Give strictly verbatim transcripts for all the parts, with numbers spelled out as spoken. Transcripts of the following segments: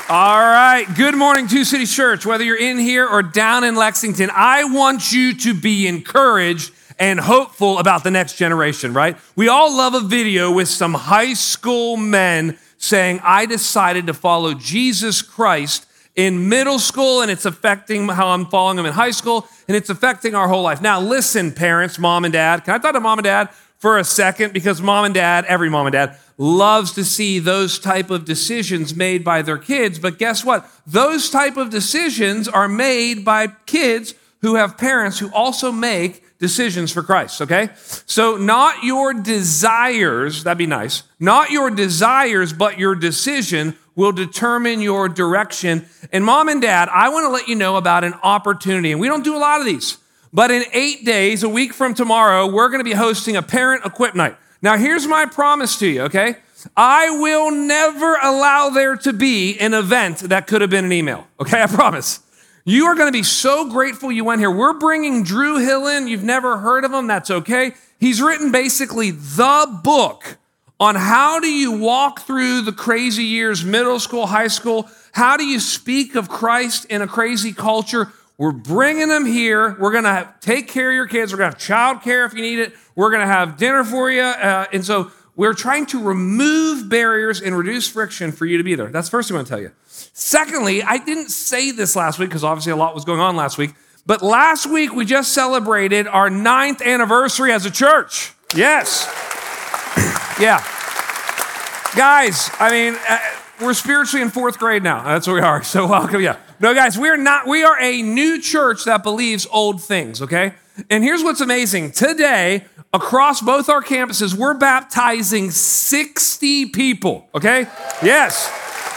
All right. Good morning, Two Cities Church. Whether you're in here or down in Lexington, I want you to be encouraged and hopeful about the next generation, right? We all love a video with some high school men saying, I decided to follow Jesus Christ in middle school, and it's affecting how I'm following him in high school, and it's affecting our whole life. Now, listen, parents, mom and dad. Can I talk to mom and dad for a second? Because mom and dad, every mom and dad, loves to see those type of decisions made by their kids. But guess what? Those type of decisions are made by kids who have parents who also make decisions for Christ, okay? So not your desires, that'd be nice, not your desires, but your decision will determine your direction. And mom and dad, I want to let you know about an opportunity. And we don't do a lot of these, but in eight days, a week from tomorrow, we're going to be hosting a parent equip night. Now, here's my promise to you, okay? I will never allow there to be an event that could have been an email, okay? I promise. You are going to be so grateful you went here. We're bringing Drew Hill in. You've never heard of him. That's okay. He's written basically the book on how do you walk through the crazy years, middle school, high school. How do you speak of Christ in a crazy culture? We're bringing them here. We're going to take care of your kids. We're going to have child care if you need it. We're going to have dinner for you. Uh, and so we're trying to remove barriers and reduce friction for you to be there. That's the first thing I want to tell you. Secondly, I didn't say this last week because obviously a lot was going on last week. But last week we just celebrated our ninth anniversary as a church. Yes. Yeah. Guys, I mean, uh, we're spiritually in fourth grade now. That's where we are. So welcome. Yeah. No, guys, we're not, we are a new church that believes old things, okay? And here's what's amazing. Today, across both our campuses, we're baptizing sixty people, okay? Yes.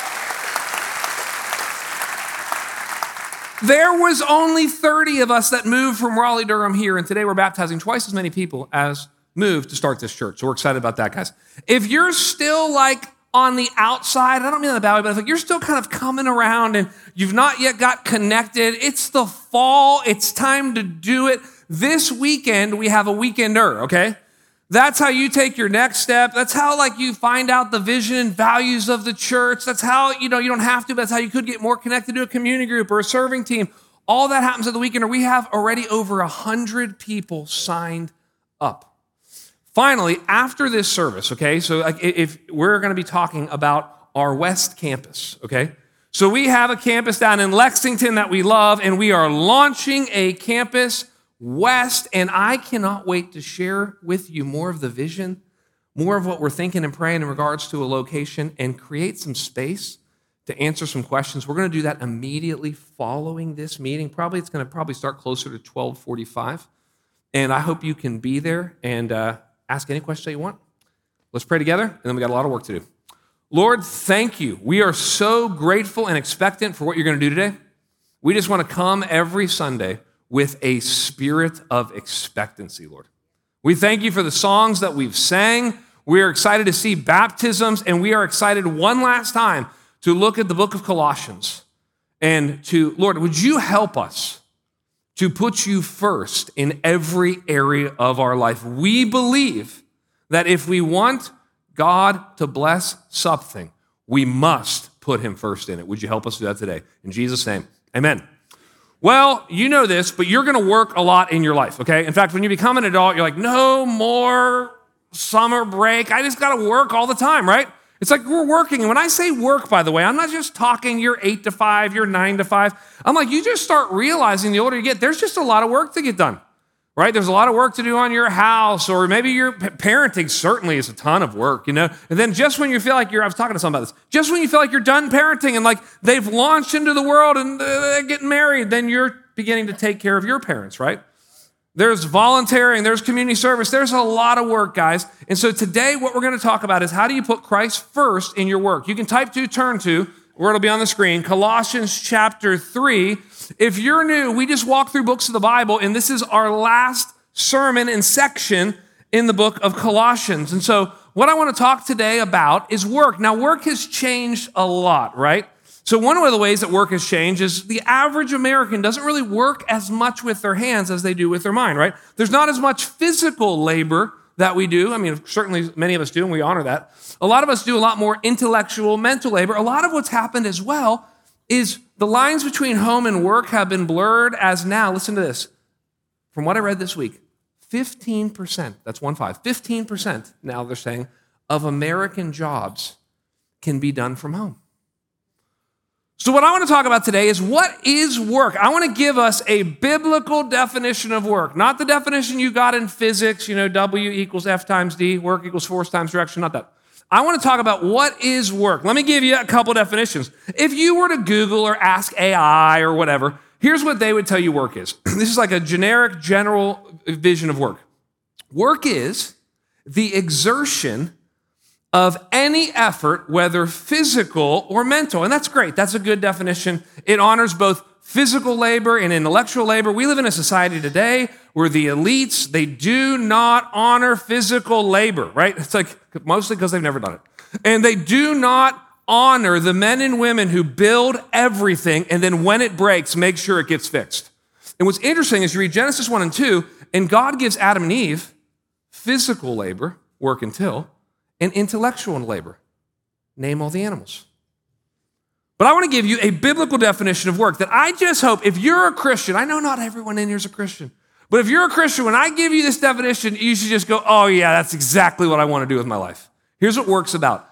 There was only thirty of us that moved from Raleigh-Durham here, and today we're baptizing twice as many people as moved to start this church. So we're excited about that, guys. If you're still like on the outside, I don't mean on the bad way, but if you're still kind of coming around and you've not yet got connected, it's the fall. It's time to do it. This weekend, we have a weekender, okay? That's how you take your next step. That's how like you find out the vision and values of the church. That's how, you know, you don't have to, but that's how you could get more connected to a community group or a serving team. All that happens at the weekender. We have already over one hundred people signed up. Finally, after this service, okay, so like if we're going to be talking about our West Campus, okay? So we have a campus down in Lexington that we love, and we are launching a campus West, and I cannot wait to share with you more of the vision, more of what we're thinking and praying in regards to a location, and create some space to answer some questions. We're going to do that immediately following this meeting. Probably it's going to probably start closer to twelve forty-five, and I hope you can be there and uh, ask any question that you want. Let's pray together, and then we got a lot of work to do. Lord, thank you. We are so grateful and expectant for what you're going to do today. We just want to come every Sunday with a spirit of expectancy, Lord. We thank you for the songs that we've sang. We are excited to see baptisms, and we are excited one last time to look at the book of Colossians and to, Lord, would you help us to put you first in every area of our life? We believe that if we want God to bless something, we must put him first in it. Would you help us do that today? In Jesus' name, amen. Well, you know this, but you're going to work a lot in your life, okay? In fact, when you become an adult, you're like, no more summer break. I just got to work all the time, right? It's like we're working. And when I say work, by the way, I'm not just talking you're eight to five, you're nine to five. I'm like, you just start realizing the older you get, there's just a lot of work to get done, right? There's a lot of work to do on your house, or maybe your parenting certainly is a ton of work, you know? And then just when you feel like you're, I was talking to someone about this, just when you feel like you're done parenting and like they've launched into the world and they're getting married, then you're beginning to take care of your parents, right? There's volunteering, there's community service, there's a lot of work, guys. And so today what we're going to talk about is how do you put Christ first in your work? You can type to, turn to, where it'll be on the screen, Colossians chapter three. If you're new, we just walk through books of the Bible, and this is our last sermon and section in the book of Colossians. And so what I want to talk today about is work. Now, work has changed a lot, right? So one of the ways that work has changed is the average American doesn't really work as much with their hands as they do with their mind, right? There's not as much physical labor that we do. I mean, certainly many of us do, and we honor that. A lot of us do a lot more intellectual, mental labor. A lot of what's happened as well is the lines between home and work have been blurred as now, listen to this, from what I read this week, fifteen percent, that's one five, fifteen percent now they're saying, of American jobs can be done from home. So what I want to talk about today is what is work? I want to give us a biblical definition of work, not the definition you got in physics, you know, W equals F times D, work equals force times direction, not that. I want to talk about what is work. Let me give you a couple definitions. If you were to Google or ask A I or whatever, here's what they would tell you work is. This is like a generic, general vision of work. Work is the exertion of any effort, whether physical or mental. And that's great. That's a good definition. It honors both physical labor and intellectual labor. We live in a society today where the elites, they do not honor physical labor, right? It's like mostly because they've never done it. And they do not honor the men and women who build everything and then when it breaks, make sure it gets fixed. And what's interesting is you read Genesis one and two, and God gives Adam and Eve physical labor, work and till, and intellectual labor, name all the animals. But I want to give you a biblical definition of work that I just hope, if you're a Christian, I know not everyone in here is a Christian, but if you're a Christian, when I give you this definition, you should just go, oh yeah, that's exactly what I want to do with my life. Here's what work's about.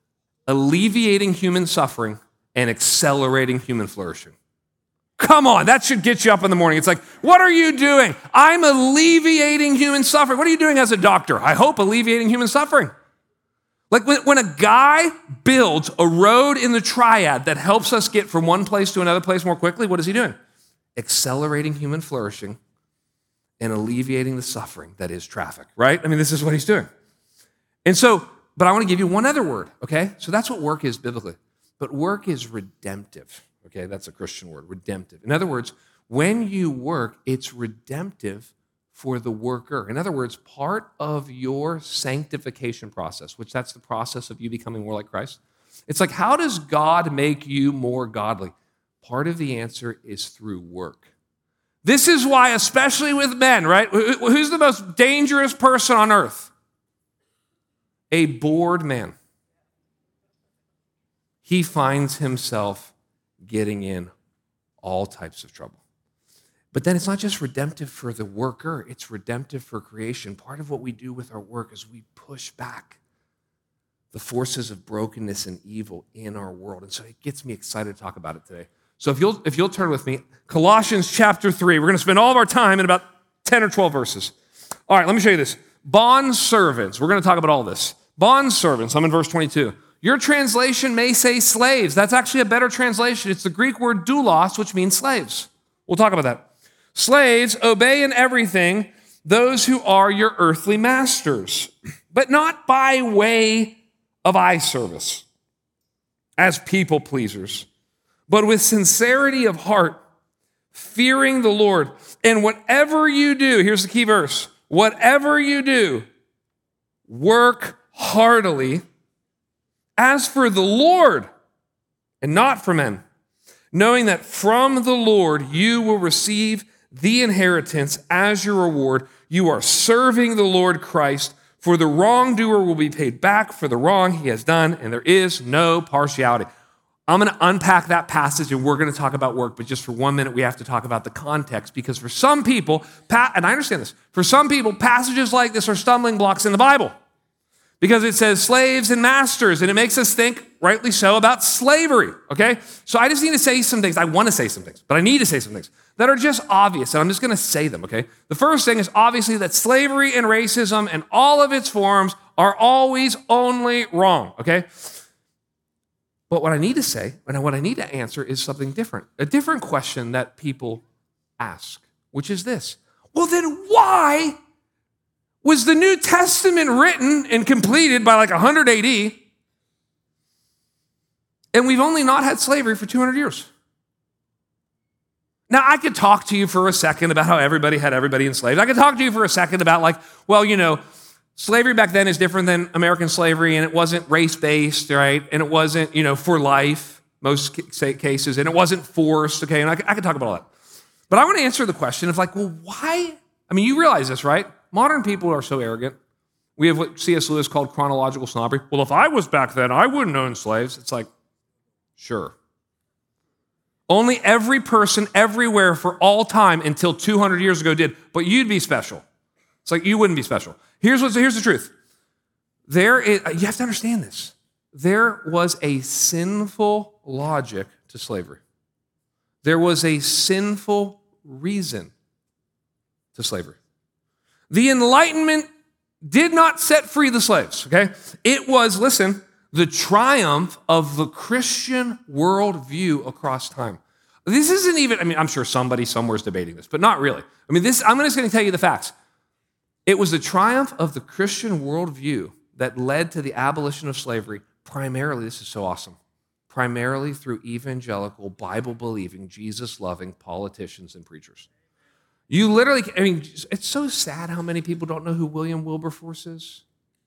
Alleviating human suffering and accelerating human flourishing. Come on, that should get you up in the morning. It's like, what are you doing? I'm alleviating human suffering. What are you doing as a doctor? I hope alleviating human suffering. Like when, when a guy builds a road in the triad that helps us get from one place to another place more quickly, what is he doing? Accelerating human flourishing and alleviating the suffering that is traffic, right? I mean, this is what he's doing. And so, but I want to give you one other word, okay? So that's what work is biblically. But work is redemptive, okay? That's a Christian word, redemptive. In other words, when you work, it's redemptive for the worker. In other words, part of your sanctification process, which that's the process of you becoming more like Christ. It's like, how does God make you more godly? Part of the answer is through work. This is why, especially with men, right? Who's the most dangerous person on earth? A bored man. He finds himself getting in all types of trouble. But then it's not just redemptive for the worker, it's redemptive for creation. Part of what we do with our work is we push back the forces of brokenness and evil in our world. And so it gets me excited to talk about it today. So if you'll, if you'll turn with me, Colossians chapter three, we're going to spend all of our time in about ten or twelve verses. All right, let me show you this. Bond servants, we're going to talk about all this. Bond servants, I'm in verse twenty-two. Your translation may say slaves. That's actually a better translation. It's the Greek word doulos, which means slaves. We'll talk about that. Slaves, obey in everything those who are your earthly masters, but not by way of eye service, as people pleasers, but with sincerity of heart, fearing the Lord. And whatever you do, here's the key verse, whatever you do, work heartily as for the Lord and not for men, knowing that from the Lord you will receive the inheritance as your reward. You are serving the Lord Christ, for the wrongdoer will be paid back for the wrong he has done, and there is no partiality. I'm going to unpack that passage, and we're going to talk about work, but just for one minute, we have to talk about the context, because for some people, and I understand this, for some people, passages like this are stumbling blocks in the Bible, because it says slaves and masters, and it makes us think, rightly so, about slavery, okay? So I just need to say some things. I want to say some things, but I need to say some things that are just obvious, and I'm just going to say them, okay? The first thing is obviously that slavery and racism and all of its forms are always only wrong, okay? But what I need to say, and what I need to answer is something different, a different question that people ask, which is this. Well, then why was the New Testament written and completed by like one hundred A D, and we've only not had slavery for two hundred years? Now, I could talk to you for a second about how everybody had everybody enslaved. I could talk to you for a second about like, well, you know, slavery back then is different than American slavery, and it wasn't race-based, right? And it wasn't, you know, for life, most cases, and it wasn't forced, okay? And I, I could talk about all that. But I want to answer the question of like, well, why? I mean, you realize this, right? Modern people are so arrogant. We have what C S Lewis called chronological snobbery. Well, if I was back then, I wouldn't own slaves. It's like, sure. Only every person everywhere for all time until two hundred years ago did, but you'd be special. It's like you wouldn't be special. Here's, what's, here's the truth. There is, you have to understand this. There was a sinful logic to slavery. There was a sinful reason to slavery. The Enlightenment did not set free the slaves, okay? It was, listen, the triumph of the Christian worldview across time. This isn't even, I mean, I'm sure somebody somewhere is debating this, but not really. I mean, this, I'm just going to tell you the facts. It was the triumph of the Christian worldview that led to the abolition of slavery, primarily, this is so awesome, primarily through evangelical, Bible-believing, Jesus-loving politicians and preachers. You literally, I mean, it's so sad how many people don't know who William Wilberforce is.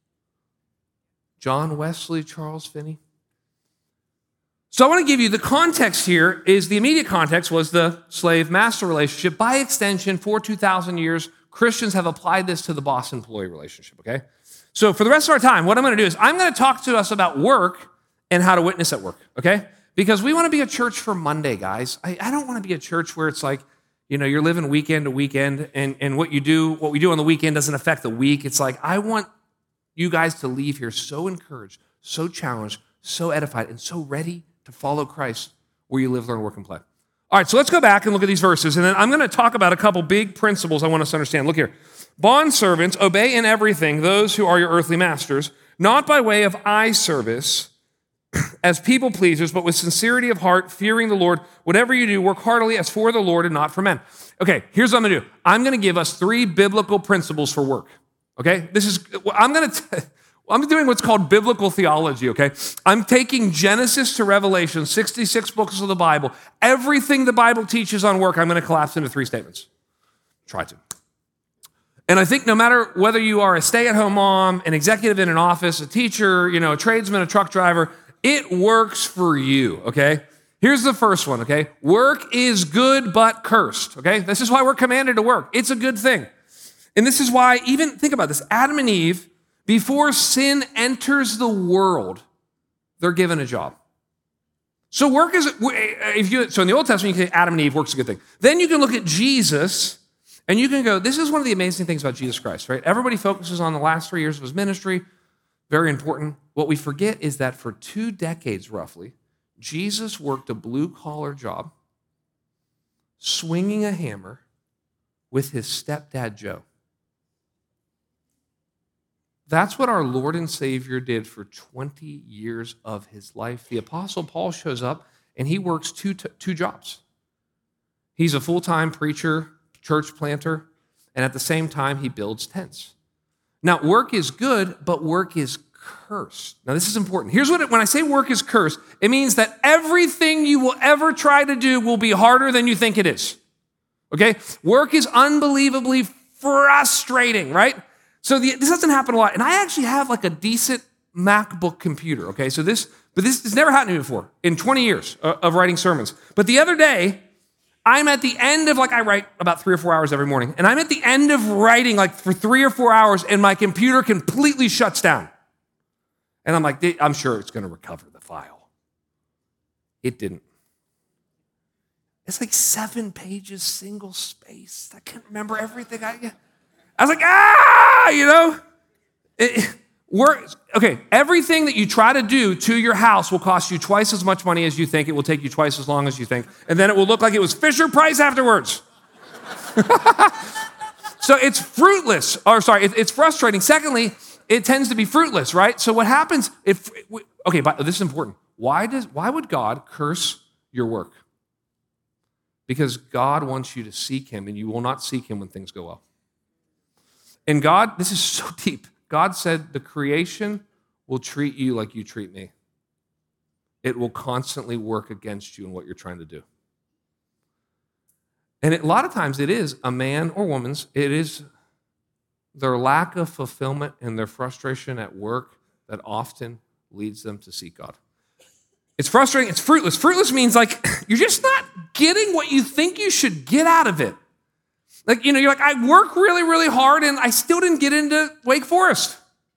John Wesley, Charles Finney. So I want to give you the context here is the immediate context was the slave-master relationship. By extension, for two thousand years, Christians have applied this to the boss-employee relationship, okay? So for the rest of our time, what I'm going to do is I'm going to talk to us about work and how to witness at work, okay? Because we want to be a church for Monday, guys. I, I don't want to be a church where it's like, you know, you're living weekend to weekend and, and what you do, what we do on the weekend doesn't affect the week. It's like, I want you guys to leave here so encouraged, so challenged, so edified, and so ready to follow Christ where you live, learn, work, and play. All right, so let's go back and look at these verses, and then I'm going to talk about a couple big principles I want us to understand. Look here. Bondservants, obey in everything those who are your earthly masters, not by way of eye service as people pleasers, but with sincerity of heart, fearing the Lord. Whatever you do, work heartily as for the Lord and not for men. Okay, here's what I'm going to do. I'm going to give us three biblical principles for work. Okay, this is, I'm going to, I'm doing what's called biblical theology, okay? I'm taking Genesis to Revelation, sixty-six books of the Bible. Everything the Bible teaches on work, I'm going to collapse into three statements. Try to. And I think no matter whether you are a stay-at-home mom, an executive in an office, a teacher, you know, a tradesman, a truck driver, it works for you, okay? Here's the first one, okay? Work is good but cursed, okay? This is why we're commanded to work. It's a good thing. And this is why, even, think about this, Adam and Eve, before sin enters the world, they're given a job. So work is, if you, so in the Old Testament, you can say Adam and Eve, work's a good thing. Then you can look at Jesus, and you can go, this is one of the amazing things about Jesus Christ, right? Everybody focuses on the last three years of his ministry, very important. What we forget is that for two decades, roughly, Jesus worked a blue-collar job, swinging a hammer with his stepdad, Joe. That's what our Lord and Savior did for twenty years of his life. The Apostle Paul shows up, and he works two, two jobs. He's a full-time preacher, church planter, and at the same time, he builds tents. Now, work is good, but work is cursed. Now, this is important. Here's what it, when I say work is cursed, it means that everything you will ever try to do will be harder than you think it is. Okay? Work is unbelievably frustrating, right? So the, this doesn't happen a lot. And I actually have like a decent MacBook computer, okay? So this, but this has never happened to me before in twenty years of writing sermons. But the other day, I'm at the end of, like, I write about three or four hours every morning, and I'm at the end of writing, like, for three or four hours, and my computer completely shuts down. And I'm like, I'm sure it's going to recover the file. It didn't. It's like seven pages, single space. I can't remember everything. I, I was like, ah, you know? It, Work, okay, everything that you try to do to your house will cost you twice as much money as you think. It will take you twice as long as you think. And then it will look like it was Fisher-Price afterwards. So it's fruitless, or sorry, it, it's frustrating. Secondly, it tends to be fruitless, right? So what happens if, okay, but this is important. Why does, why would God curse your work? Because God wants you to seek him, and you will not seek him when things go well. And God, this is so deep. God said the creation will treat you like you treat me. It will constantly work against you in what you're trying to do. And it, a lot of times it is a man or woman's, it is their lack of fulfillment and their frustration at work that often leads them to seek God. It's frustrating, it's fruitless. Fruitless means like you're just not getting what you think you should get out of it. Like, you know, you're like, I work really, really hard and I still didn't get into Wake Forest.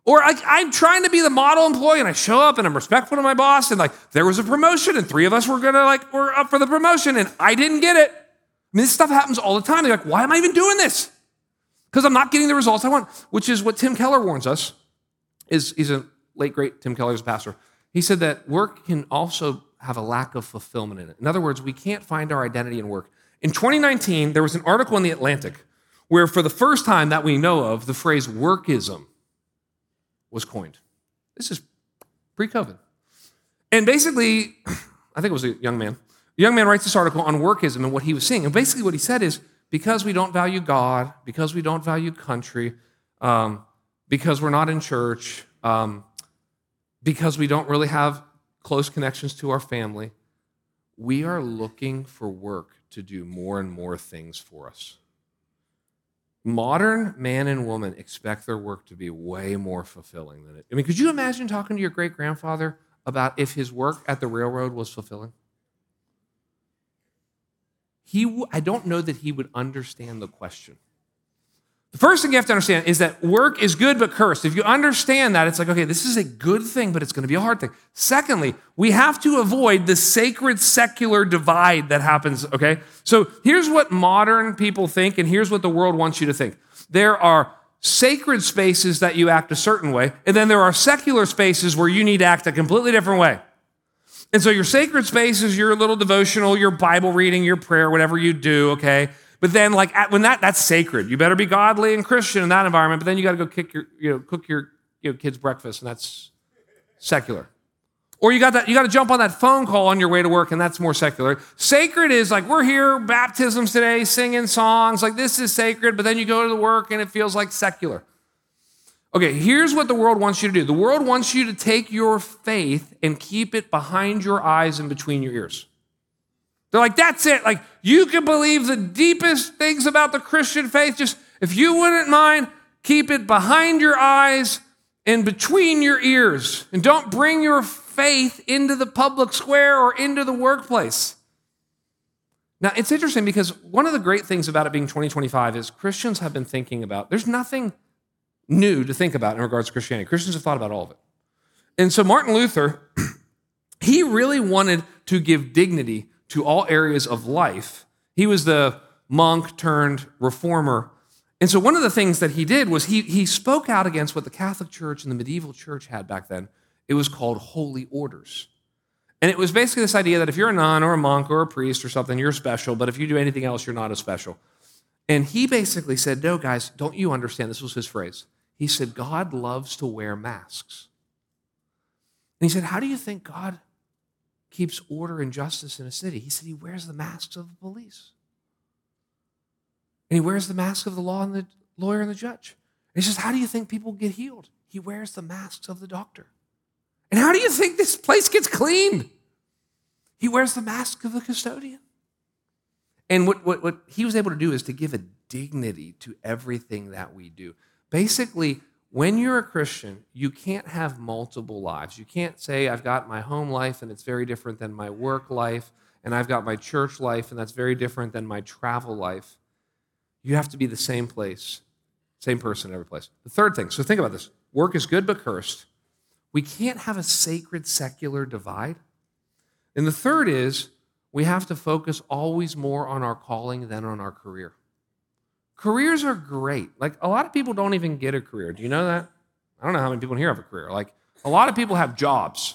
Or like, I'm trying to be the model employee and I show up and I'm respectful to my boss and like there was a promotion and three of us were gonna like, were up for the promotion and I didn't get it. I mean, this stuff happens all the time. They're like, why am I even doing this? Because I'm not getting the results I want, which is what Tim Keller warns us. Is He's a late, great Tim Keller's pastor. He said that work can also have a lack of fulfillment in it. In other words, we can't find our identity in work. In twenty nineteen, there was an article in The Atlantic where for the first time that we know of, the phrase workism was coined. This is pre-COVID. And basically, I think it was a young man. A young man writes this article on workism and what he was seeing. And basically what he said is, because we don't value God, because we don't value country, um, because we're not in church, um, because we don't really have close connections to our family, we are looking for work to do more and more things for us. Modern man and woman expect their work to be way more fulfilling than it. I mean, could you imagine talking to your great-grandfather about if his work at the railroad was fulfilling? He, w- I don't know that he would understand the question. The first thing you have to understand is that work is good but cursed. If you understand that, it's like, okay, this is a good thing, but it's going to be a hard thing. Secondly, we have to avoid the sacred secular divide that happens, okay? So here's what modern people think, and here's what the world wants you to think. There are sacred spaces that you act a certain way, and then there are secular spaces where you need to act a completely different way. And so your sacred space is your little devotional, your Bible reading, your prayer, whatever you do, okay? But then, like, when that, that's sacred. You better be godly and Christian in that environment, but then you got to go kick your, you know, cook your you know, kids' breakfast, and that's secular. Or you got that, you got to jump on that phone call on your way to work, and that's more secular. Sacred is like, we're here, baptisms today, singing songs, like this is sacred, but then you go to the work and it feels like secular. Okay, here's what the world wants you to do. The world wants you to take your faith and keep it behind your eyes and between your ears. They're like, that's it. Like, you can believe the deepest things about the Christian faith. Just, if you wouldn't mind, keep it behind your eyes and between your ears. And don't bring your faith into the public square or into the workplace. Now, it's interesting because one of the great things about it being twenty twenty-five is Christians have been thinking about, there's nothing new to think about in regards to Christianity. Christians have thought about all of it. And so Martin Luther, he really wanted to give dignity to all areas of life. He was the monk turned reformer. And so one of the things that he did was he, he spoke out against what the Catholic Church and the medieval church had back then. It was called holy orders. And it was basically this idea that if you're a nun or a monk or a priest or something, you're special, but if you do anything else, you're not as special. And he basically said, no, guys, don't you understand? This was his phrase. He said, God loves to wear masks. And he said, how do you think God keeps order and justice in a city? He said he wears the masks of the police. And he wears the mask of the law and the lawyer and the judge. And he says, how do you think people get healed? He wears the masks of the doctor. And how do you think this place gets cleaned? He wears the mask of the custodian. And what, what, what he was able to do is to give a dignity to everything that we do. Basically, when you're a Christian, you can't have multiple lives. You can't say, I've got my home life and it's very different than my work life, and I've got my church life and that's very different than my travel life. You have to be the same place, same person in every place. The third thing, so think about this. Work is good but cursed. We can't have a sacred secular divide. And the third is, we have to focus always more on our calling than on our career. Careers are great. Like, a lot of people don't even get a career. Do you know that? I don't know how many people here have a career. Like, a lot of people have jobs.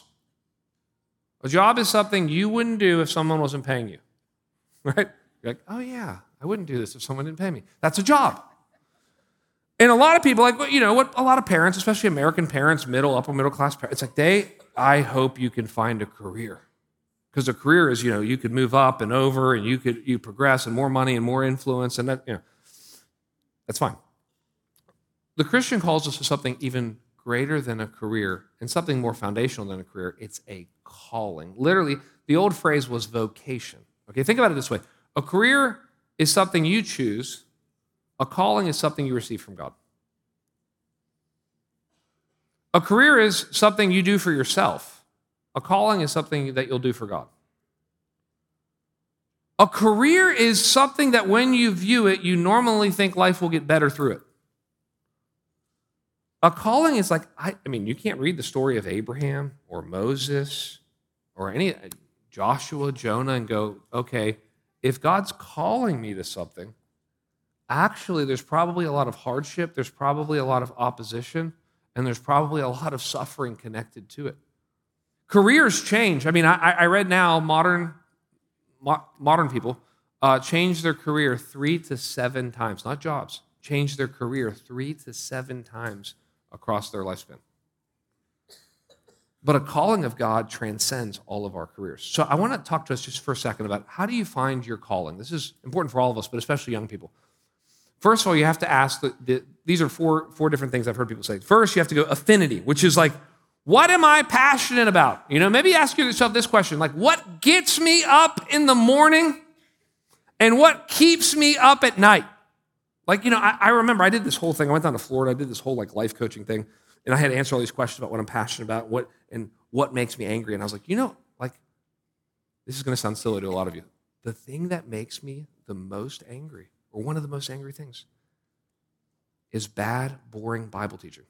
A job is something you wouldn't do if someone wasn't paying you, right? You're like, oh yeah, I wouldn't do this if someone didn't pay me. That's a job. And a lot of people, like, you know, what a lot of parents, especially American parents, middle, upper middle class parents, it's like they, I hope you can find a career. Because a career is, you know, you could move up and over and you could, you progress and more money and more influence and that, you know. That's fine. The Christian calls us to something even greater than a career and something more foundational than a career. It's a calling. Literally, the old phrase was vocation. Okay, think about it this way. A career is something you choose. A calling is something you receive from God. A career is something you do for yourself. A calling is something that you'll do for God. A career is something that when you view it, you normally think life will get better through it. A calling is like, I, I mean, you can't read the story of Abraham or Moses or any Joshua, Jonah, and go, okay, if God's calling me to something, actually there's probably a lot of hardship, there's probably a lot of opposition, and there's probably a lot of suffering connected to it. Careers change. I mean, I, I read now modern, mo- modern people uh, change their career three to seven times, not jobs, change their career three to seven times across their lifespan. But a calling of God transcends all of our careers. So I want to talk to us just for a second about how do you find your calling? This is important for all of us, but especially young people. First of all, you have to ask, the, the, these are four, four different things I've heard people say. First, you have to go affinity, which is like, what am I passionate about? You know, maybe ask yourself this question, like, what gets me up in the morning and what keeps me up at night? Like, you know, I, I remember I did this whole thing. I went down to Florida. I did this whole like life coaching thing. And I had to answer all these questions about what I'm passionate about, what and what makes me angry. And I was like, you know, like, this is going to sound silly to a lot of you. The thing that makes me the most angry, or one of the most angry things, is bad, boring Bible teaching.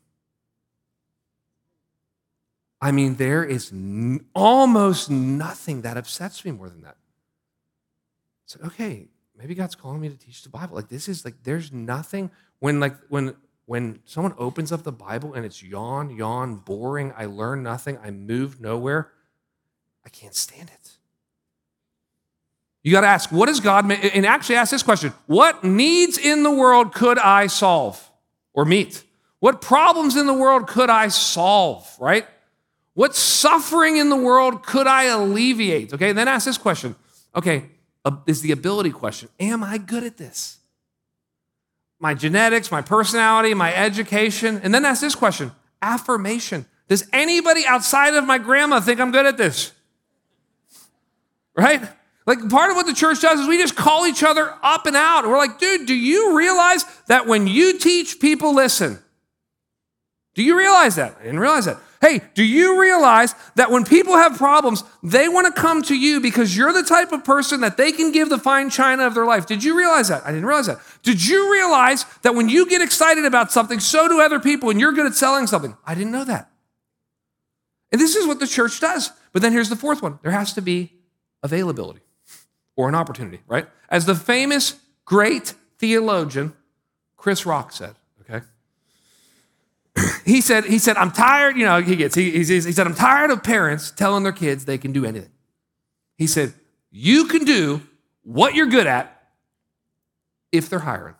I mean, there is n- almost nothing that upsets me more than that. So, okay, maybe God's calling me to teach the Bible. Like, this is like, there's nothing, when like, when, when someone opens up the Bible and it's yawn, yawn, boring, I learn nothing, I move nowhere, I can't stand it. You got to ask, what does God make? And actually ask this question, what needs in the world could I solve or meet? What problems in the world could I solve, right? What suffering in the world could I alleviate? Okay, then ask this question. Okay, uh, is the ability question. Am I good at this? My genetics, my personality, my education. And then ask this question. Affirmation. Does anybody outside of my grandma think I'm good at this? Right? Like, part of what the church does is we just call each other up and out. We're like, dude, do you realize that when you teach, people listen? Do you realize that? I didn't realize that. Hey, do you realize that when people have problems, they want to come to you because you're the type of person that they can give the fine china of their life? Did you realize that? I didn't realize that. Did you realize that when you get excited about something, so do other people, and you're good at selling something? I didn't know that. And this is what the church does. But then here's the fourth one. There has to be availability or an opportunity, right? As the famous great theologian Chris Rock said, okay? He said, he said, I'm tired, you know, he gets, he, he, he said, I'm tired of parents telling their kids they can do anything. He said, you can do what you're good at if they're hiring.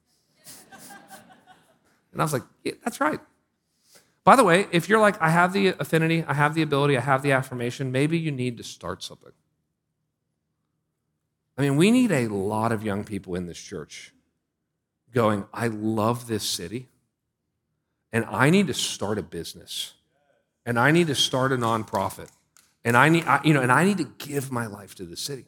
And I was like, yeah, that's right. By the way, if you're like, I have the affinity, I have the ability, I have the affirmation, maybe you need to start something. I mean, we need a lot of young people in this church going, I love this city, and I need to start a business, and I need to start a nonprofit, and I need, I, you know, and I need to give my life to the city.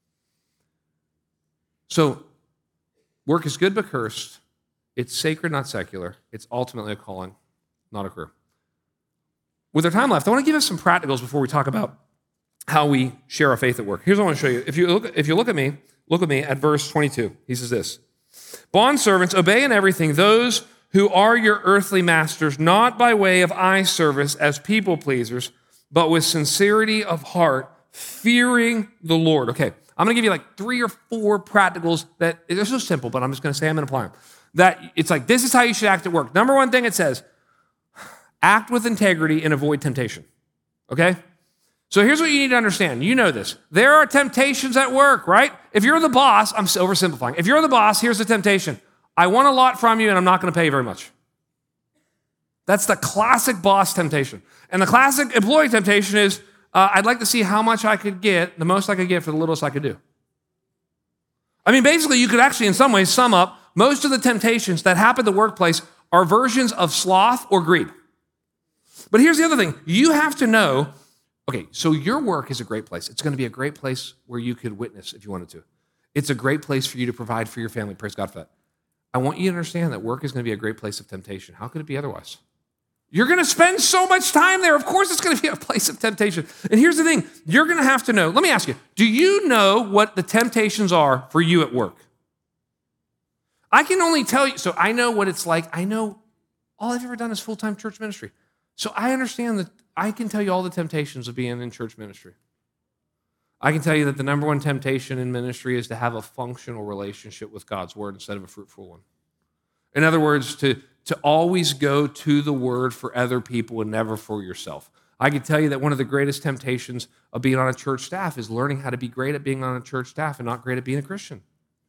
So, work is good but cursed. It's sacred, not secular. It's ultimately a calling, not a career. With our time left, I want to give us some practicals before we talk about how we share our faith at work. Here's what I want to show you. If you look, if you look at me, look at me at verse twenty-two. He says this, bondservants, obey in everything those who are your earthly masters, not by way of eye service as people pleasers, but with sincerity of heart, fearing the Lord. Okay, I'm going to give you like three or four practicals that, they're so simple, but I'm just going to say I'm going to apply them. That it's like, this is how you should act at work. Number one thing it says, act with integrity and avoid temptation. Okay? So here's what you need to understand. You know this. There are temptations at work, right? If you're the boss, I'm oversimplifying. If you're the boss, here's the temptation. I want a lot from you and I'm not going to pay you very much. That's the classic boss temptation. And the classic employee temptation is, uh, I'd like to see how much I could get, the most I could get for the littlest I could do. I mean, basically, you could actually in some ways sum up most of the temptations that happen in the workplace are versions of sloth or greed. But here's the other thing. You have to know, okay, so your work is a great place. It's going to be a great place where you could witness if you wanted to. It's a great place for you to provide for your family. Praise God for that. I want you to understand that work is going to be a great place of temptation. How could it be otherwise? You're going to spend so much time there. Of course it's going to be a place of temptation. And here's the thing. You're going to have to know. Let me ask you, do you know what the temptations are for you at work? I can only tell you, so I know what it's like. I know all I've ever done is full-time church ministry. So I understand that I can tell you all the temptations of being in church ministry. I can tell you that the number one temptation in ministry is to have a functional relationship with God's word instead of a fruitful one. In other words, to, to always go to the word for other people and never for yourself. I can tell you that one of the greatest temptations of being on a church staff is learning how to be great at being on a church staff and not great at being a Christian.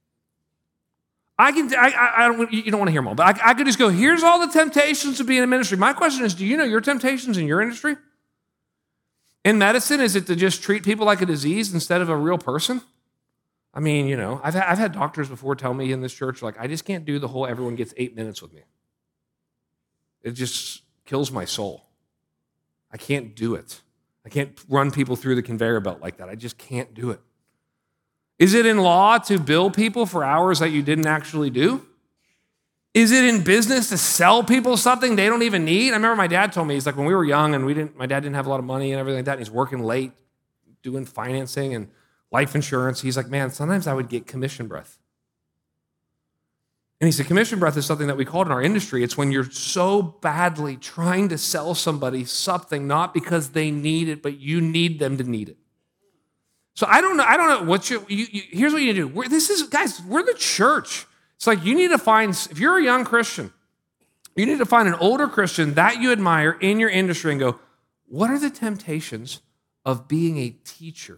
I can, I, I, I don't, you don't want to hear them all, but I, I could just go, here's all the temptations of being in ministry. My question is, do you know your temptations in your industry? In medicine, is it to just treat people like a disease instead of a real person? I mean, you know, I've had, I've had doctors before tell me in this church, like, I just can't do the whole everyone gets eight minutes with me. It just kills my soul. I can't do it. I can't run people through the conveyor belt like that. I just can't do it. Is it in law to bill people for hours that you didn't actually do? Is it in business to sell people something they don't even need? I remember my dad told me, he's like, when we were young and we didn't, my dad didn't have a lot of money and everything like that, and he's working late, doing financing and life insurance. He's like, man, sometimes I would get commission breath. And he said, commission breath is something that we call it in our industry. It's when you're so badly trying to sell somebody something, not because they need it, but you need them to need it. So I don't know, I don't know what you, you, you here's what you do. We're, this is, guys, we're the church. It's like you need to find, if you're a young Christian, you need to find an older Christian that you admire in your industry and go, what are the temptations of being a teacher?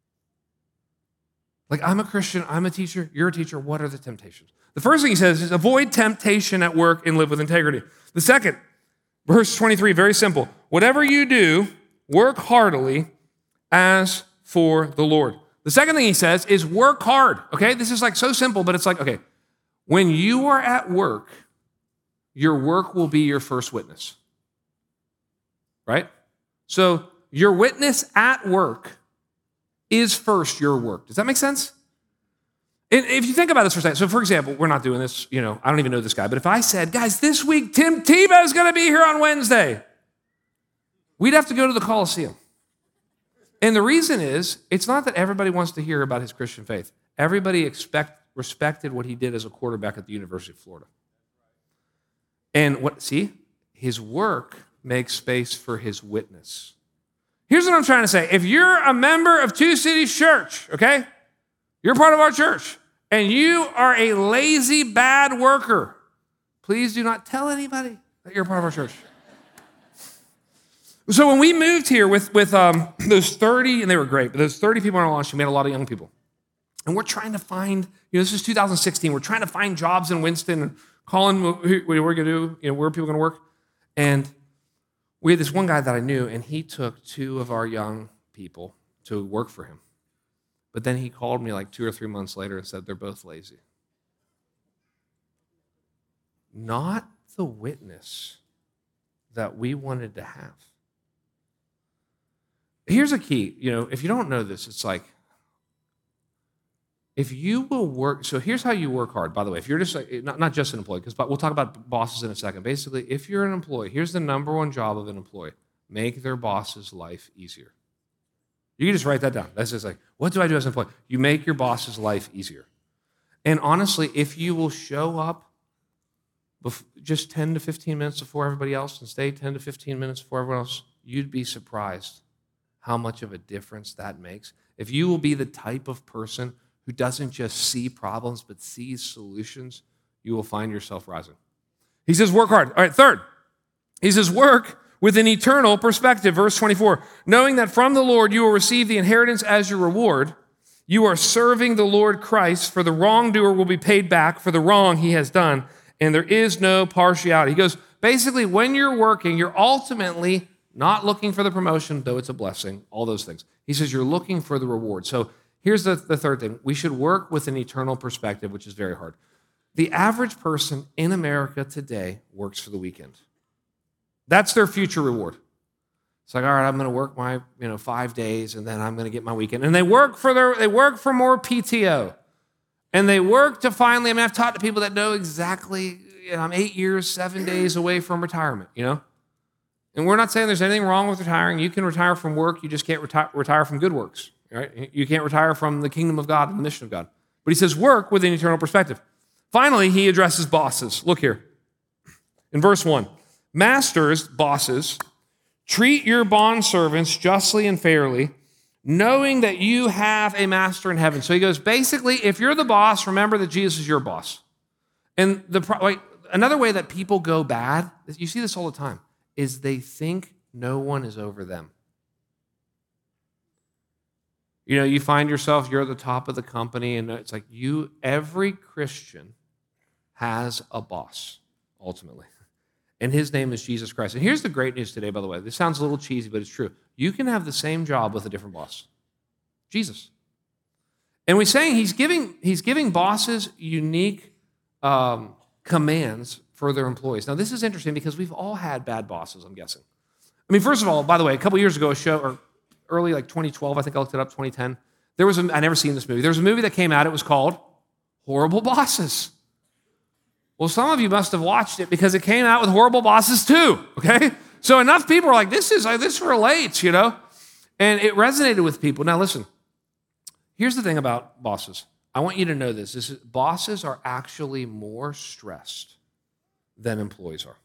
Like, I'm a Christian, I'm a teacher, you're a teacher, what are the temptations? The first thing he says is avoid temptation at work and live with integrity. The second, verse twenty-three, very simple. Whatever you do, work heartily as for the Lord. The second thing he says is work hard, okay? This is like so simple, but it's like, okay, when you are at work, your work will be your first witness, right? So your witness at work is first your work. Does that make sense? And if you think about this for a second, so for example, we're not doing this, you know, I don't even know this guy, but if I said, guys, this week Tim Tebow is going to be here on Wednesday, we'd have to go to the Coliseum. And the reason is, it's not that everybody wants to hear about his Christian faith. Everybody expect, respected what he did as a quarterback at the University of Florida. And what, see, his work makes space for his witness. Here's what I'm trying to say. If you're a member of Two Cities Church, okay, you're part of our church, and you are a lazy, bad worker, please do not tell anybody that you're part of our church. So when we moved here with, with um, those thirty, and they were great, but those thirty people on our launch, we met a lot of young people. And we're trying to find, you know, this is two thousand sixteen, we're trying to find jobs in Winston and calling what we're going to do, you know, where are people going to work? And we had this one guy that I knew, and he took two of our young people to work for him. But then he called me like two or three months later and said, they're both lazy. Not the witness that we wanted to have. Here's a key. You know, if you don't know this, it's like, if you will work, so here's how you work hard, by the way. If you're just, like, not, not just an employee, because we'll talk about bosses in a second. Basically, if you're an employee, here's the number one job of an employee. Make their boss's life easier. You can just write that down. That's just like, what do I do as an employee? You make your boss's life easier. And honestly, if you will show up bef- just ten to fifteen minutes before everybody else and stay ten to fifteen minutes before everyone else, you'd be surprised how much of a difference that makes. If you will be the type of person who doesn't just see problems but sees solutions, you will find yourself rising. He says, work hard. All right, third, he says, work with an eternal perspective. Verse twenty-four, knowing that from the Lord you will receive the inheritance as your reward, you are serving the Lord Christ, for the wrongdoer will be paid back for the wrong he has done, and there is no partiality. He goes, basically, when you're working, you're ultimately not looking for the promotion, though it's a blessing, all those things. He says you're looking for the reward. So here's the, the third thing. We should work with an eternal perspective, which is very hard. The average person in America today works for the weekend. That's their future reward. It's like, all right, I'm going to work my, you know, five days, and then I'm going to get my weekend. And they work for their, they work for more P T O, and they work to finally. I mean, I've talked to people that know exactly. You know, I'm eight years, seven days away from retirement. You know, and we're not saying there's anything wrong with retiring. You can retire from work. You just can't retire retire from good works. Right? You can't retire from the kingdom of God and the mission of God. But he says, work with an eternal perspective. Finally, he addresses bosses. Look here in verse one. Masters, bosses, treat your bondservants justly and fairly, knowing that you have a master in heaven. So he goes, basically, if you're the boss, remember that Jesus is your boss. And the like, another way that people go bad, you see this all the time, is they think no one is over them. You know, you find yourself, you're at the top of the company, and it's like you, every Christian has a boss, ultimately. And his name is Jesus Christ. And here's the great news today, by the way. This sounds a little cheesy, but it's true. You can have the same job with a different boss. Jesus. And we're saying he's giving, he's giving bosses unique um, commands for their employees. Now, this is interesting because we've all had bad bosses, I'm guessing. I mean, first of all, by the way, a couple years ago, a show, or early like twenty twelve, I think I looked it up, twenty ten, there was a, I never seen this movie. There was a movie that came out, it was called Horrible Bosses. Well, some of you must have watched it because it came out with horrible bosses too, okay? So enough people are like, this is this relates, you know? And it resonated with people. Now listen, here's the thing about bosses. I want you to know this. this is, bosses are actually more stressed than employees are.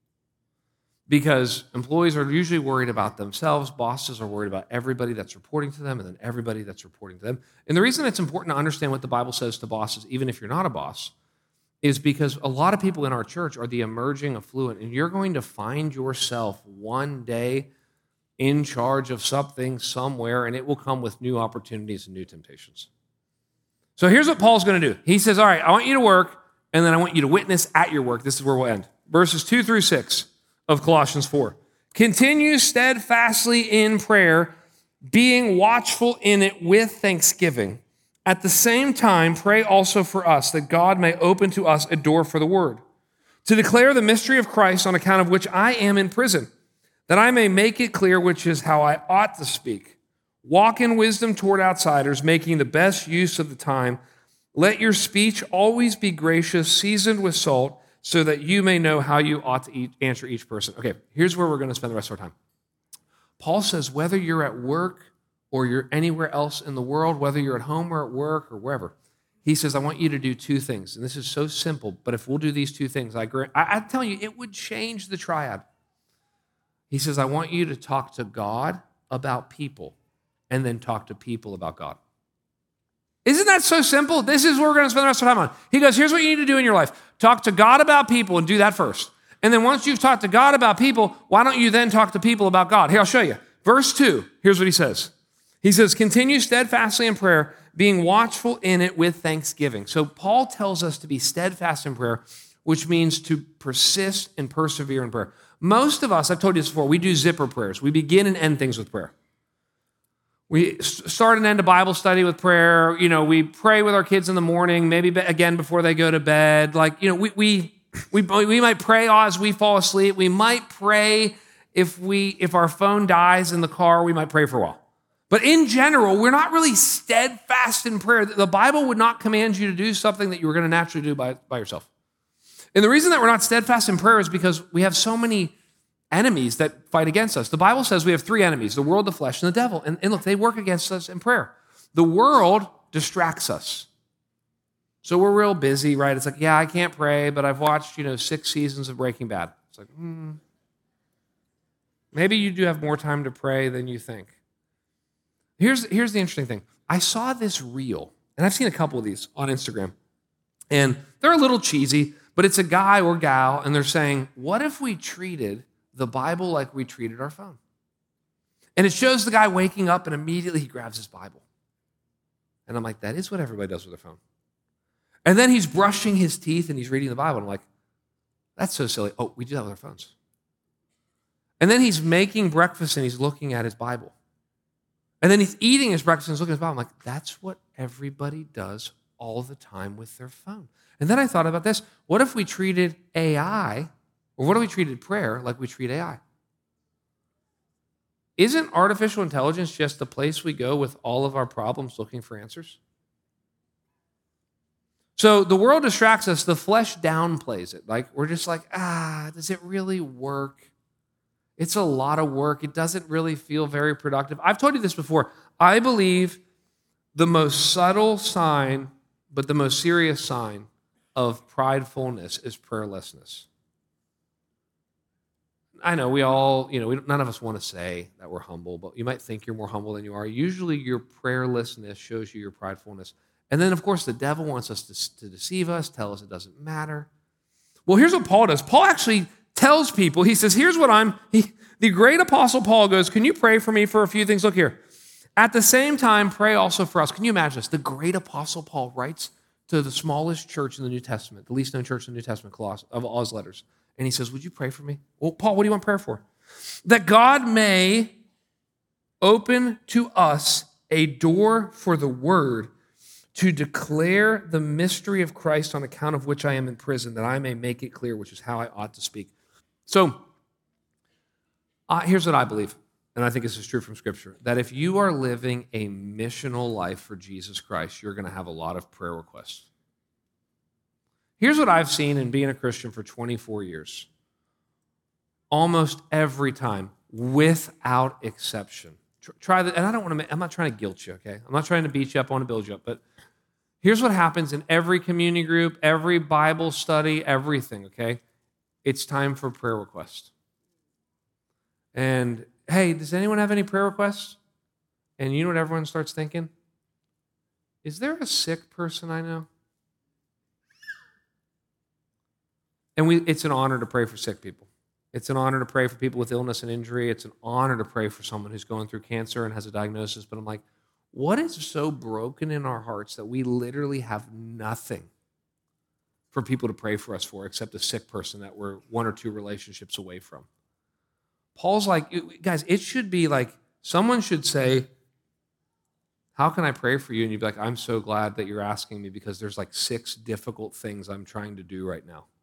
Because employees are usually worried about themselves. Bosses are worried about everybody that's reporting to them and then everybody that's reporting to them. And the reason it's important to understand what the Bible says to bosses, even if you're not a boss, is because a lot of people in our church are the emerging affluent, and you're going to find yourself one day in charge of something somewhere, and it will come with new opportunities and new temptations. So here's what Paul's going to do. He says, all right, I want you to work, and then I want you to witness at your work. This is where we'll end. Verses two through six of Colossians four. Continue steadfastly in prayer, being watchful in it with thanksgiving. At the same time, pray also for us, that God may open to us a door for the word, to declare the mystery of Christ, on account of which I am in prison, that I may make it clear which is how I ought to speak. Walk in wisdom toward outsiders, making the best use of the time. Let your speech always be gracious, seasoned with salt, so that you may know how you ought to eat, answer each person. Okay, here's where we're going to spend the rest of our time. Paul says, whether you're at work or you're anywhere else in the world, whether you're at home or at work or wherever, he says, I want you to do two things. And this is so simple, but if we'll do these two things, I agree. I, I tell you, it would change the triad. He says, I want you to talk to God about people and then talk to people about God. Isn't that so simple? This is what we're going to spend the rest of our time on. He goes, here's what you need to do in your life. Talk to God about people and do that first. And then once you've talked to God about people, why don't you then talk to people about God? Here, I'll show you. Verse two, here's what he says. He says, continue steadfastly in prayer, being watchful in it with thanksgiving. So Paul tells us to be steadfast in prayer, which means to persist and persevere in prayer. Most of us, I've told you this before, we do zipper prayers. We begin and end things with prayer. We start and end a Bible study with prayer. You know, we pray with our kids in the morning, maybe again before they go to bed. Like, you know, we we we, we might pray as we fall asleep. We might pray if we if our phone dies in the car, we might pray for a while. But in general, we're not really steadfast in prayer. The Bible would not command you to do something that you were going to naturally do by, by yourself. And the reason that we're not steadfast in prayer is because we have so many enemies that fight against us. The Bible says we have three enemies, the world, the flesh, and the devil. And, and look, they work against us in prayer. The world distracts us. So we're real busy, right? It's like, yeah, I can't pray, but I've watched, you know, six seasons of Breaking Bad. It's like, hmm, maybe you do have more time to pray than you think. Here's, here's the interesting thing. I saw this reel, and I've seen a couple of these on Instagram, and they're a little cheesy, but it's a guy or gal, and they're saying, what if we treated the Bible like we treated our phone? And it shows the guy waking up, and immediately he grabs his Bible. And I'm like, that is what everybody does with their phone. And then he's brushing his teeth, and he's reading the Bible. I'm like, that's so silly. Oh, we do that with our phones. And then he's making breakfast, and he's looking at his Bible. And then he's eating his breakfast and he's looking at his Bible. I'm like, that's what everybody does all the time with their phone. And then I thought about this. What if we treated A I, or what if we treated prayer like we treat A I? Isn't artificial intelligence just the place we go with all of our problems looking for answers? So the world distracts us. The flesh downplays it. Like, we're just like, ah, does it really work? It's a lot of work. It doesn't really feel very productive. I've told you this before. I believe the most subtle sign, but the most serious sign of pridefulness is prayerlessness. I know we all, you know, we, none of us want to say that we're humble, but you might think you're more humble than you are. Usually your prayerlessness shows you your pridefulness. And then, of course, the devil wants us to, to deceive us, tell us it doesn't matter. Well, here's what Paul does. Paul actually tells people, he says, here's what I'm, he, the great apostle Paul goes, can you pray for me for a few things? Look here. At the same time, pray also for us. Can you imagine this? The great apostle Paul writes to the smallest church in the New Testament, the least known church in the New Testament, Coloss- of all his letters. And he says, would you pray for me? Well, Paul, what do you want prayer for? That God may open to us a door for the word to declare the mystery of Christ, on account of which I am in prison, that I may make it clear, which is how I ought to speak. So uh, here's what I believe, and I think this is true from Scripture, that if you are living a missional life for Jesus Christ, you're going to have a lot of prayer requests. Here's what I've seen in being a Christian for twenty-four years. Almost every time, without exception. Try that, and I don't want to, I'm not trying to guilt you, okay? I'm not trying to beat you up, I want to build you up, but here's what happens in every community group, every Bible study, everything, okay? It's time for prayer requests. And hey, does anyone have any prayer requests? And you know what everyone starts thinking? Is there a sick person I know? And we, it's an honor to pray for sick people. It's an honor to pray for people with illness and injury. It's an honor to pray for someone who's going through cancer and has a diagnosis. But I'm like, what is so broken in our hearts that we literally have nothing for people to pray for us for except a sick person that we're one or two relationships away from? Paul's like, guys, it should be like, someone should say, how can I pray for you? And you'd be like, I'm so glad that you're asking me, because there's like six difficult things I'm trying to do right now.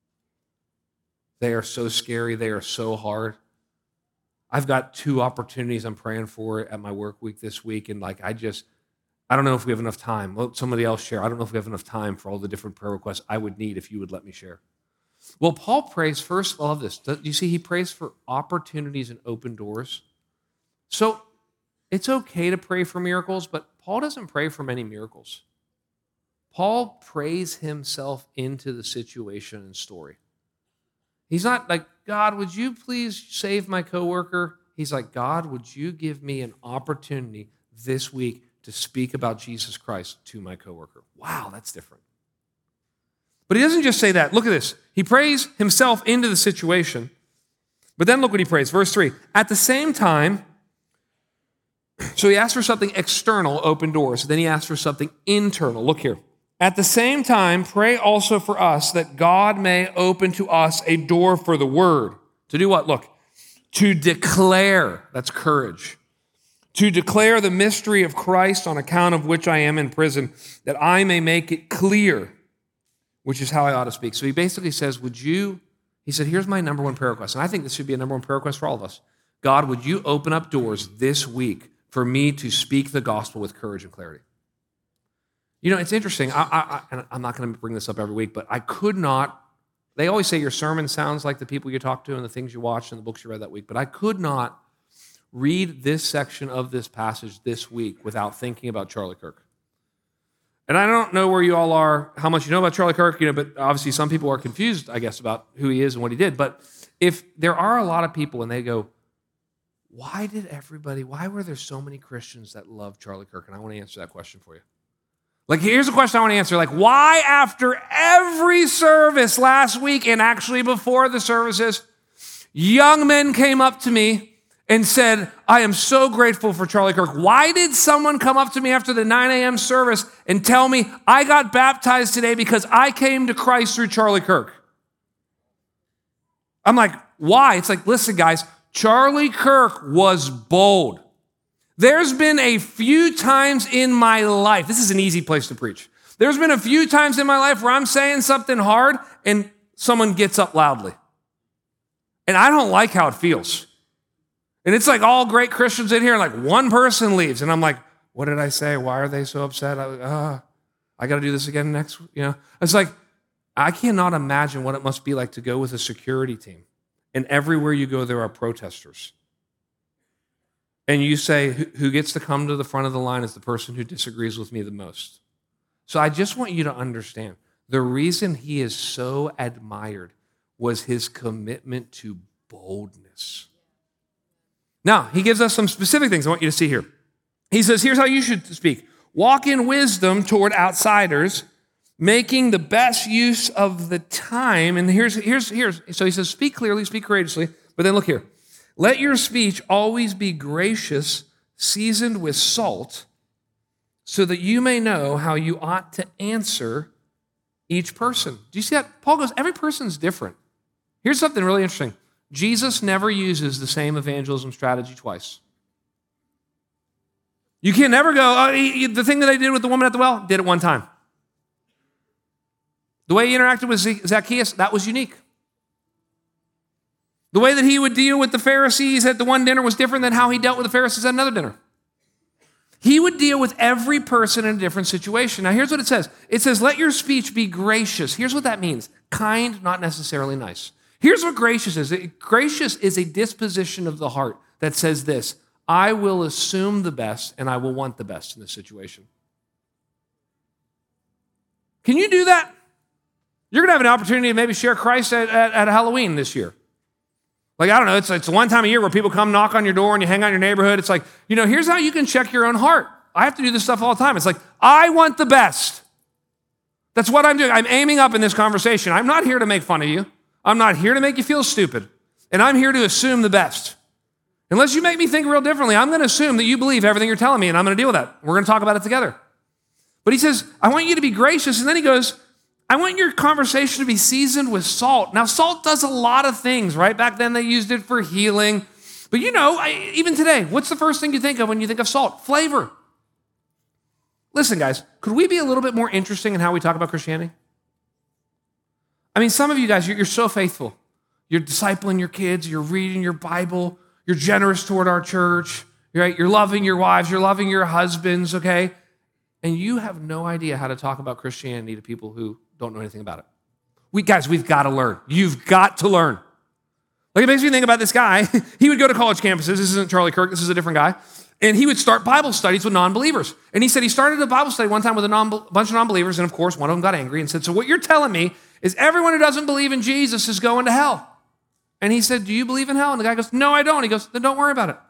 They are so scary. They are so hard. I've got two opportunities I'm praying for at my work week this week, and like I just, I don't know if we have enough time. Let somebody else share. I don't know if we have enough time for all the different prayer requests I would need if you would let me share. Well, Paul prays first, I love this. You see, he prays for opportunities and open doors. So it's okay to pray for miracles, but Paul doesn't pray for many miracles. Paul prays himself into the situation and story. He's not like, God, would you please save my coworker? He's like, God, would you give me an opportunity this week to speak about Jesus Christ to my coworker? Wow, that's different. But he doesn't just say that. Look at this. He prays himself into the situation. But then look what he prays. Verse three. At the same time, so he asks for something external, open doors. Then he asks for something internal. Look here. At the same time, pray also for us that God may open to us a door for the word. To do what? Look, to declare, that's courage, to declare the mystery of Christ, on account of which I am in prison, that I may make it clear, which is how I ought to speak. So he basically says, would you, he said, here's my number one prayer request. And I think this should be a number one prayer request for all of us. God, would you open up doors this week for me to speak the gospel with courage and clarity? You know, it's interesting. I, I, and I'm not going to bring this up every week, but I could not, they always say your sermon sounds like the people you talk to and the things you watched and the books you read that week, but I could not read this section of this passage this week without thinking about Charlie Kirk. And I don't know where you all are, how much you know about Charlie Kirk, you know, but obviously some people are confused, I guess, about who he is and what he did. But if there are a lot of people and they go, why did everybody, why were there so many Christians that love Charlie Kirk? And I want to answer that question for you. Like, here's a question I want to answer. Like, why after every service last week and actually before the services, young men came up to me and said, I am so grateful for Charlie Kirk. Why did someone come up to me after the nine a.m. service and tell me I got baptized today because I came to Christ through Charlie Kirk? I'm like, why? It's like, listen, guys, Charlie Kirk was bold. There's been a few times in my life, this is an easy place to preach. There's been a few times in my life where I'm saying something hard and someone gets up loudly. And I don't like how it feels. And it's like all great Christians in here, like one person leaves. And I'm like, what did I say? Why are they so upset? I, uh, I got to do this again next, you know? It's like, I cannot imagine what it must be like to go with a security team. And everywhere you go, there are protesters. And you say, who gets to come to the front of the line is the person who disagrees with me the most. So I just want you to understand, the reason he is so admired was his commitment to boldness. Now, he gives us some specific things I want you to see here. He says, here's how you should speak. Walk in wisdom toward outsiders, making the best use of the time. And here's, here's, here's, so he says, speak clearly, speak courageously. But then look here. Let your speech always be gracious, seasoned with salt, so that you may know how you ought to answer each person. Do you see that? Paul goes, every person's different. Here's something really interesting. Jesus never uses the same evangelism strategy twice. You can never go, oh, he, the thing that I did with the woman at the well, did it one time. The way he interacted with Zacchaeus, that was unique. The way that he would deal with the Pharisees at the one dinner was different than how he dealt with the Pharisees at another dinner. He would deal with every person in a different situation. Now, here's what it says. It says, let your speech be gracious. Here's what that means. Kind, not necessarily nice. Here's what gracious is. Gracious is a disposition of the heart that says this, I will assume the best and I will want the best in this situation. Can you do that? You're going to have an opportunity to maybe share Christ at, at, at Halloween this year. Like, I don't know, it's, it's one time a year where people come knock on your door and you hang out in your neighborhood. It's like, you know, here's how you can check your own heart. I have to do this stuff all the time. It's like, I want the best. That's what I'm doing. I'm aiming up in this conversation. I'm not here to make fun of you. I'm not here to make you feel stupid. And I'm here to assume the best. Unless you make me think real differently, I'm going to assume that you believe everything you're telling me, and I'm going to deal with that. We're going to talk about it together. But he says, I want you to be gracious. And then he goes, I want your conversation to be seasoned with salt. Now, salt does a lot of things, right? Back then, they used it for healing. But you know, I, even today, what's the first thing you think of when you think of salt? Flavor. Listen, guys, could we be a little bit more interesting in how we talk about Christianity? I mean, some of you guys, you're, you're so faithful. You're discipling your kids. You're reading your Bible. You're generous toward our church. Right? You're loving your wives. You're loving your husbands, okay? And you have no idea how to talk about Christianity to people who don't know anything about it. We guys, we've got to learn. You've got to learn. Like, it makes me think about this guy. He would go to college campuses. This isn't Charlie Kirk. This is a different guy. And he would start Bible studies with non-believers. And he said he started a Bible study one time with a non- bunch of non-believers. And of course, one of them got angry and said, so what you're telling me is everyone who doesn't believe in Jesus is going to hell. And he said, do you believe in hell? And the guy goes, no, I don't. He goes, then don't worry about it.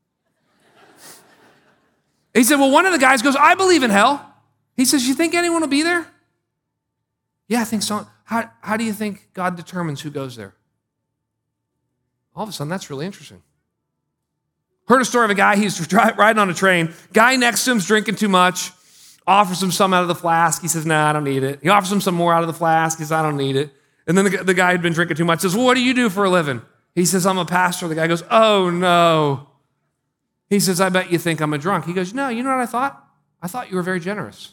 He said, well, one of the guys goes, I believe in hell. He says, you think anyone will be there? Yeah, I think so. How, how do you think God determines who goes there? All of a sudden, that's really interesting. Heard a story of a guy, he's riding on a train. Guy next to him's drinking too much, offers him some out of the flask. He says, nah, I don't need it. He offers him some more out of the flask. He says, I don't need it. And then the, the guy who'd been drinking too much says, well, what do you do for a living? He says, I'm a pastor. The guy goes, oh, no. He says, I bet you think I'm a drunk. He goes, no, you know what I thought? I thought you were very generous.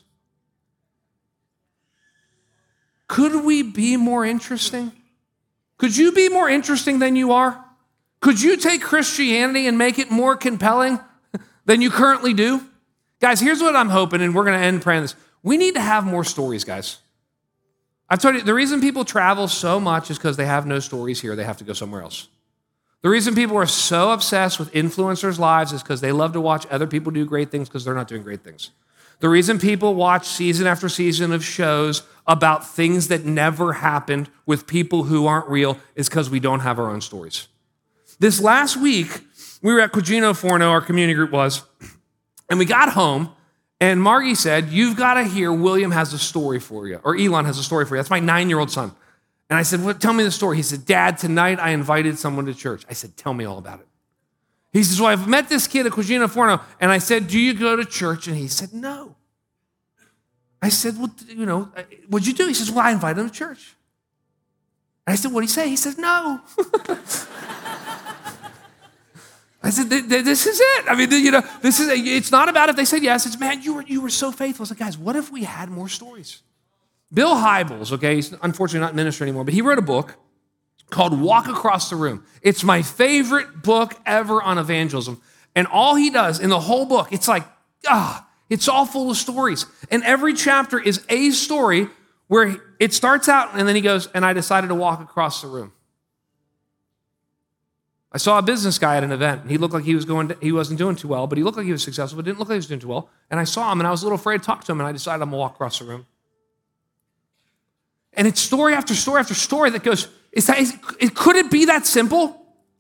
Could we be more interesting? Could you be more interesting than you are? Could you take Christianity and make it more compelling than you currently do? Guys, here's what I'm hoping, and we're going to end praying this. We need to have more stories, guys. I've told you, the reason people travel so much is because they have no stories here. They have to go somewhere else. The reason people are so obsessed with influencers' lives is because they love to watch other people do great things because they're not doing great things. The reason people watch season after season of shows about things that never happened with people who aren't real is because we don't have our own stories. This last week, we were at Cugino Forno, our community group was, and we got home, and Margie said, you've got to hear William has a story for you, or Elon has a story for you. That's my nine-year-old son. And I said, well, tell me the story. He said, Dad, tonight I invited someone to church. I said, tell me all about it. He says, well, I've met this kid at Cugino Forno, and I said, do you go to church? And he said, no. I said, well, you know, what'd you do? He says, well, I invited him to church. And I said, what'd he say? He said, no. I said, this is it. I mean, you know, this is, it's not about if they said yes. It's, man, you were, you were so faithful. I was like, guys, what if we had more stories? Bill Hybels, okay, he's unfortunately not in ministry anymore, but he wrote a book called Walk Across the Room. It's my favorite book ever on evangelism. And all he does in the whole book, it's like, ah, it's all full of stories. And every chapter is a story where it starts out and then he goes, and I decided to walk across the room. I saw a business guy at an event. And he looked like he was going to, he wasn't doing too well, but he looked like he was successful, but didn't look like he was doing too well. And I saw him and I was a little afraid to talk to him and I decided I'm gonna walk across the room. And it's story after story after story that goes, is that, is, could it be that simple?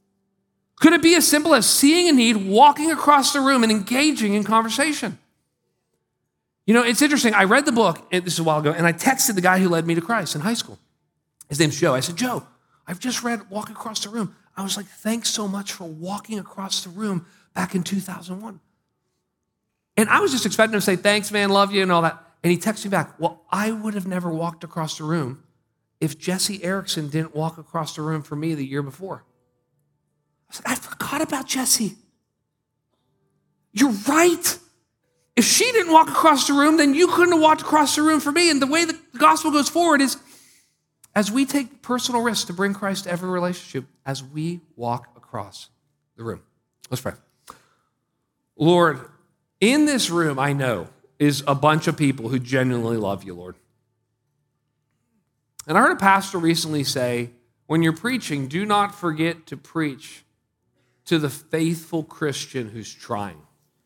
Could it be as simple as seeing a need, walking across the room, and engaging in conversation? You know, it's interesting. I read the book, this is a while ago, and I texted the guy who led me to Christ in high school. His name's Joe. I said, Joe, I've just read Walk Across the Room. I was like, thanks so much for walking across the room back in two thousand one. And I was just expecting him to say, thanks, man, love you, and all that. And he texted me back, well, I would have never walked across the room if Jesse Erickson didn't walk across the room for me the year before. I was like, I forgot about Jesse. You're right. If she didn't walk across the room, then you couldn't have walked across the room for me. And the way the gospel goes forward is as we take personal risks to bring Christ to every relationship, as we walk across the room. Let's pray. Lord, in this room, I know, is a bunch of people who genuinely love you, Lord. And I heard a pastor recently say, when you're preaching, do not forget to preach to the faithful Christian who's trying.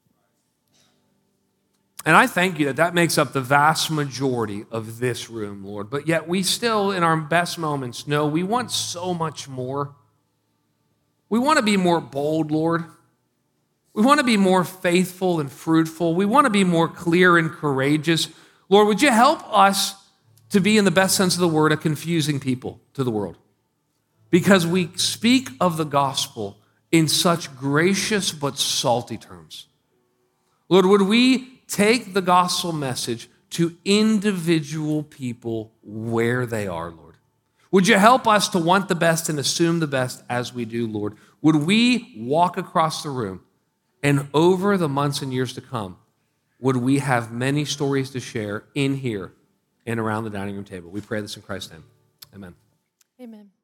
And I thank you that that makes up the vast majority of this room, Lord. But yet we still, in our best moments, know we want so much more. We want to be more bold, Lord. We want to be more faithful and fruitful. We want to be more clear and courageous. Lord, would you help us to be, in the best sense of the word, a confusing people to the world? Because we speak of the gospel in such gracious but salty terms. Lord, would we take the gospel message to individual people where they are, Lord? Would you help us to want the best and assume the best as we do, Lord? Would we walk across the room, and over the months and years to come, would we have many stories to share in here and around the dining room table? We pray this in Christ's name. Amen. Amen.